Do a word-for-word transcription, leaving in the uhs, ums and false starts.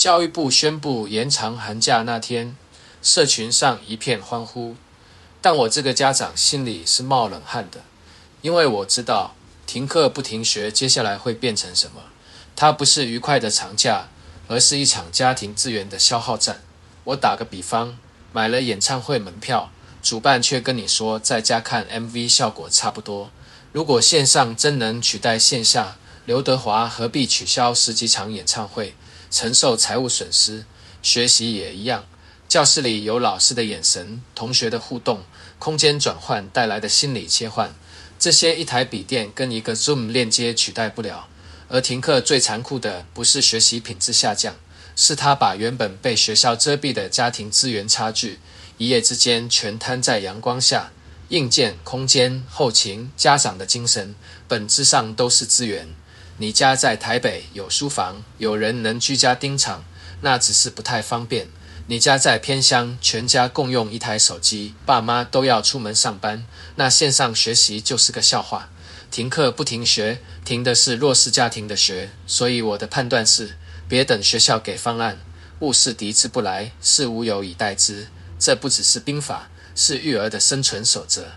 教育部宣布延长寒假那天，社群上一片欢呼，但我这个家长心里是冒冷汗的，因为我知道停课不停学接下来会变成什么。它不是愉快的长假，而是一场家庭资源的消耗战。我打个比方，买了演唱会门票，主办却跟你说在家看 M V 效果差不多。如果线上真能取代线下，刘德华何必取消十几场演唱会，承受财务损失？学习也一样，教室里有老师的眼神，同学的互动，空间转换带来的心理切换，这些一台笔电跟一个 Zoom 链接取代不了。而停课最残酷的不是学习品质下降，是他把原本被学校遮蔽的家庭资源差距，一夜之间全摊在阳光下。硬件、空间、后勤、家长的精神，本质上都是资源。你家在台北有书房，有人能居家盯场，那只是不太方便。你家在偏乡，全家共用一台手机，爸妈都要出门上班，那线上学习就是个笑话。停课不停学，停的是弱势家庭的学，所以我的判断是，别等学校给方案，物是敌之不来，事无有以待之。这不只是兵法，是育儿的生存守则。